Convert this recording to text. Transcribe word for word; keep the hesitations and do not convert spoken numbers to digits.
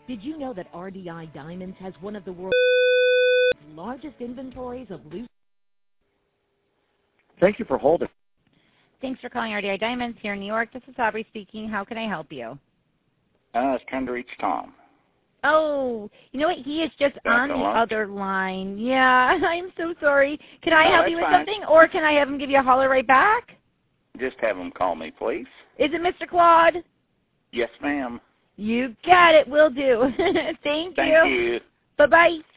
Did you know that R D I Diamonds has one of the world's largest inventories of loose... Thank you for holding. Thanks for calling R D I Diamonds here in New York. This is Aubrey speaking. How can I help you? Uh, I was trying to reach Tom. Oh, you know what? He is just Back on the lunch? other line. Yeah, I'm so sorry. Can I No, help that's you with fine. something, or can I have him give you a holler right back? Just have him call me, please. Is it Mister Claude? Yes, ma'am. You got it. Will do. Thank, Thank you. you. Bye-bye.